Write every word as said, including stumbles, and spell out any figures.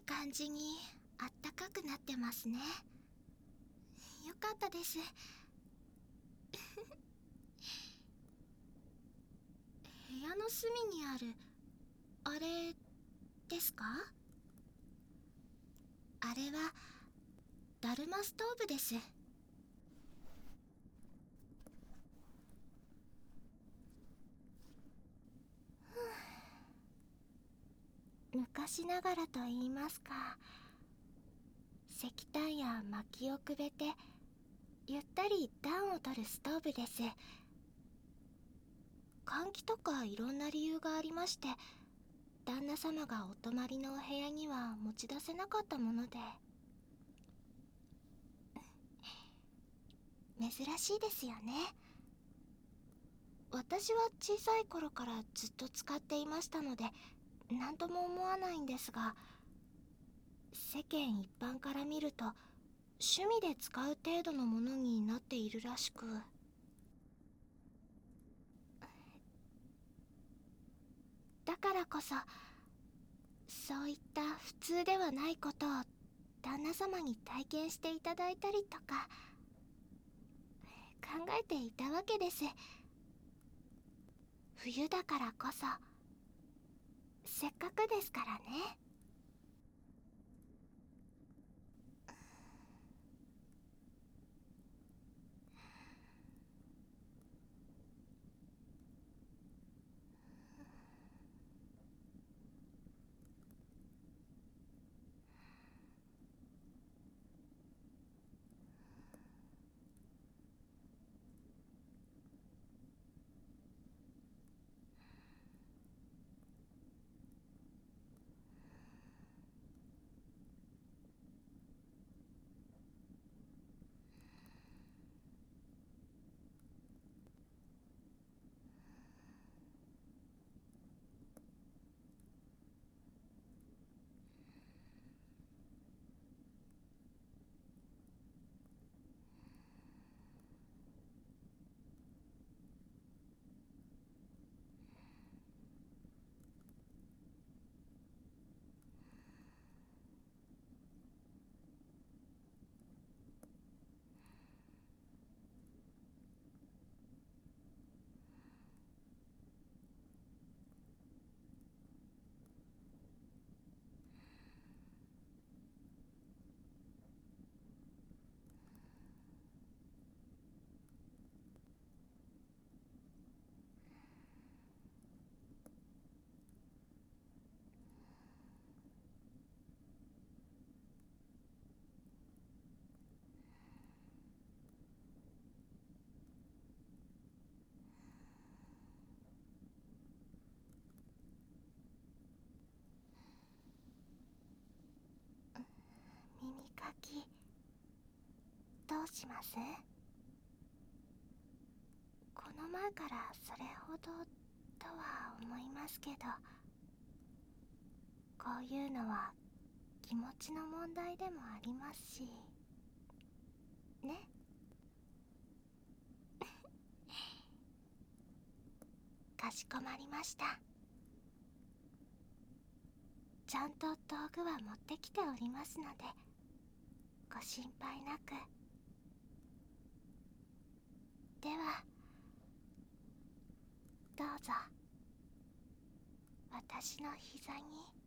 感じにあったかくなってますね。よかったです。部屋の隅にあるあれですか？あれはダルマストーブです。昔ながらと言いますか、石炭や薪をくべてゆったり暖を取るストーブです。換気とかいろんな理由がありまして、旦那様がお泊まりのお部屋には持ち出せなかったもので。珍しいですよね。私は小さい頃からずっと使っていましたので何とも思わないんですが、世間一般から見ると趣味で使う程度のものになっているらしく。だからこそそういった普通ではないことを旦那様に体験していただいたりとか考えていたわけです。冬だからこそ、せっかくですからね。耳かきどうします？この前からそれほどとは思いますけど、こういうのは気持ちの問題でもありますしね。かしこまりました。ちゃんと道具は持ってきておりますのでご心配なく。ではどうぞ私の膝に